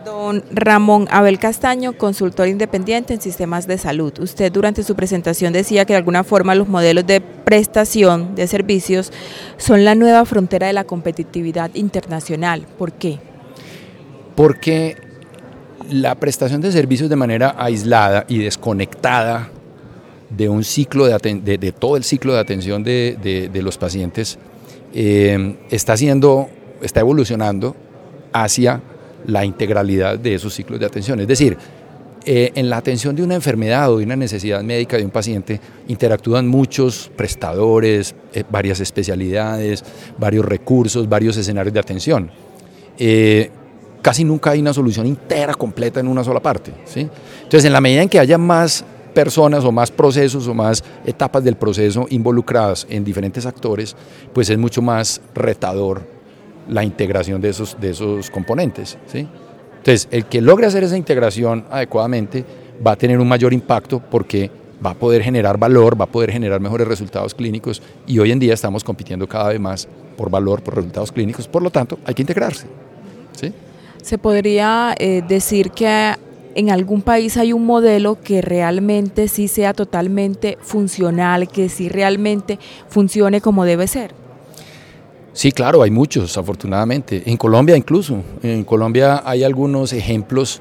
Don Ramón Abel Castaño, consultor independiente en sistemas de salud. Usted durante su presentación decía que de alguna forma los modelos de prestación de servicios son la nueva frontera de la competitividad internacional. ¿Por qué? Porque la prestación de servicios de manera aislada y desconectada de un ciclo de todo el ciclo de atención de los pacientes está evolucionando hacia la integralidad de esos ciclos de atención. Es decir, en la atención de una enfermedad o de una necesidad médica de un paciente interactúan muchos prestadores, varias especialidades, varios recursos, varios escenarios de atención. Casi nunca hay una solución íntegra, completa en una sola parte, ¿sí? Entonces, en la medida en que haya más personas o más procesos o más etapas del proceso involucradas en diferentes actores, pues es mucho más retador la integración de esos componentes, ¿sí? Entonces, el que logre hacer esa integración adecuadamente va a tener un mayor impacto porque va a poder generar valor, va a poder generar mejores resultados clínicos y hoy en día estamos compitiendo cada vez más por valor, por resultados clínicos, por lo tanto hay que integrarse, ¿sí? ¿Se podría decir que en algún país hay un modelo que realmente sí sea totalmente funcional, que sí realmente funcione como debe ser? Sí, claro, hay muchos, afortunadamente. En Colombia incluso. En Colombia hay algunos ejemplos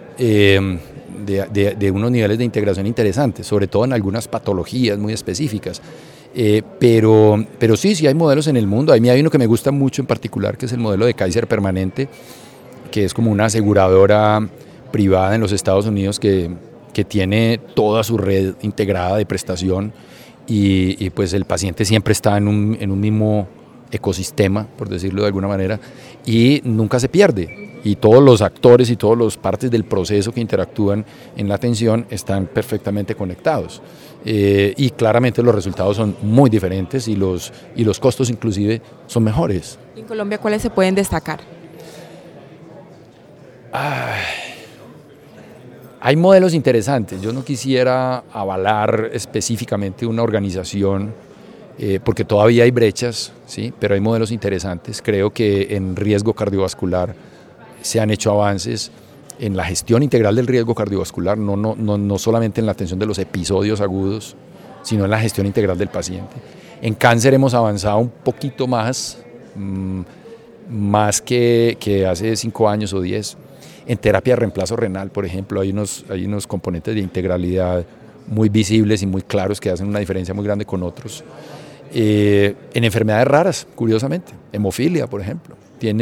de unos niveles de integración interesantes, sobre todo en algunas patologías muy específicas. Pero sí hay modelos en el mundo. A mí hay uno que me gusta mucho en particular, que es el modelo de Kaiser Permanente, que es como una aseguradora privada en los Estados Unidos que tiene toda su red integrada de prestación y pues el paciente siempre está en un mismo ecosistema, por decirlo de alguna manera, y nunca se pierde. Y todos los actores y todas las partes del proceso que interactúan en la atención están perfectamente conectados. Y claramente los resultados son muy diferentes y los costos inclusive son mejores. ¿En Colombia cuáles se pueden destacar? Hay modelos interesantes. Yo no quisiera avalar específicamente una organización porque todavía hay brechas, ¿sí? Pero hay modelos interesantes. Creo que en riesgo cardiovascular se han hecho avances en la gestión integral del riesgo cardiovascular, no solamente en la atención de los episodios agudos, sino en la gestión integral del paciente. En cáncer hemos avanzado un poquito más que hace 5 años o 10. En terapia de reemplazo renal, por ejemplo, hay unos componentes de integralidad muy visibles y muy claros que hacen una diferencia muy grande con otros. En enfermedades raras, curiosamente, hemofilia, por ejemplo,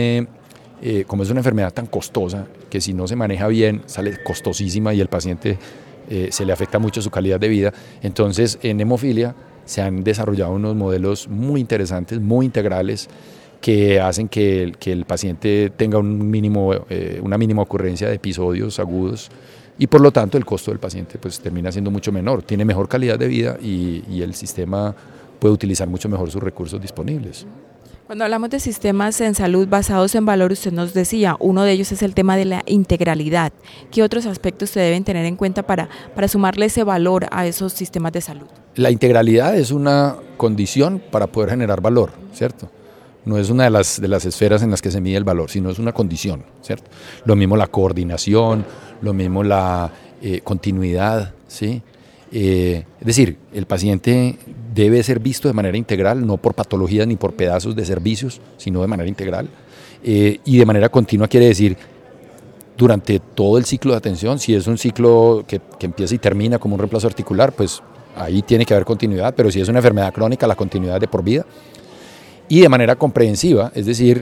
como es una enfermedad tan costosa que si no se maneja bien sale costosísima y el paciente se le afecta mucho su calidad de vida. Entonces, en hemofilia se han desarrollado unos modelos muy interesantes, muy integrales, que hacen que el paciente tenga una mínima ocurrencia de episodios agudos y por lo tanto el costo del paciente pues termina siendo mucho menor, tiene mejor calidad de vida y el sistema puede utilizar mucho mejor sus recursos disponibles. Cuando hablamos de sistemas en salud basados en valor, usted nos decía, uno de ellos es el tema de la integralidad. ¿Qué otros aspectos se deben tener en cuenta para sumarle ese valor a esos sistemas de salud? La integralidad es una condición para poder generar valor, ¿cierto? No es una de las esferas en las que se mide el valor, sino es una condición, ¿cierto? Lo mismo la coordinación, lo mismo la continuidad, ¿sí? Es decir, el paciente debe ser visto de manera integral, no por patologías ni por pedazos de servicios, sino de manera integral. Y de manera continua quiere decir durante todo el ciclo de atención. Si es un ciclo que empieza y termina como un reemplazo articular, pues ahí tiene que haber continuidad, pero si es una enfermedad crónica, la continuidad es de por vida. Y de manera comprensiva, es decir,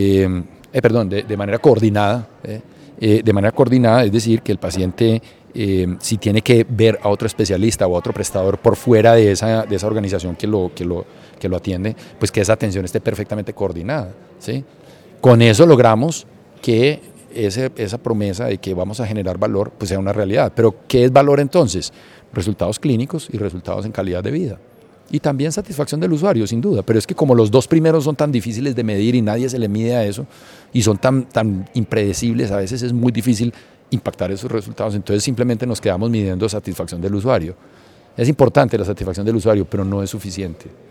de manera coordinada, es decir, que el paciente si tiene que ver a otro especialista o a otro prestador por fuera de esa organización que lo atiende, pues que esa atención esté perfectamente coordinada, ¿sí? Con eso logramos que esa promesa de que vamos a generar valor pues sea una realidad. Pero ¿qué es valor entonces? Resultados clínicos y resultados en calidad de vida. Y también satisfacción del usuario, sin duda, pero es que como los dos primeros son tan difíciles de medir y nadie se le mide a eso, y son tan impredecibles, a veces es muy difícil impactar esos resultados, entonces simplemente nos quedamos midiendo satisfacción del usuario. Es importante la satisfacción del usuario, pero no es suficiente.